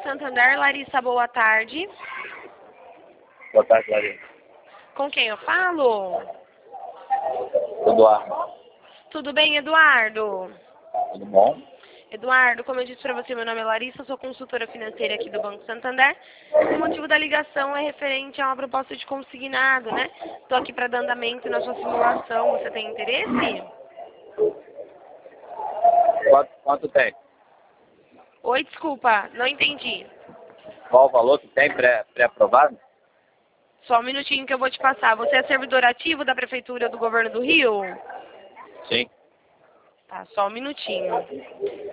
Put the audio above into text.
Santander, Larissa, boa tarde. Boa tarde, Larissa. Com quem eu falo? Eduardo. Tudo bem, Eduardo? Tudo bom? Eduardo, como eu disse para você, meu nome é Larissa, sou consultora financeira aqui do Banco Santander. O motivo da ligação é referente a uma proposta de consignado, né? Estou aqui para dar andamento na sua simulação. Você tem interesse? Quanto tem? Oi, desculpa, não entendi. Qual o valor que tem pré-aprovado? Só um minutinho que eu vou te passar. Você é servidor ativo da Prefeitura do Governo do Rio? Sim. Tá, só um minutinho.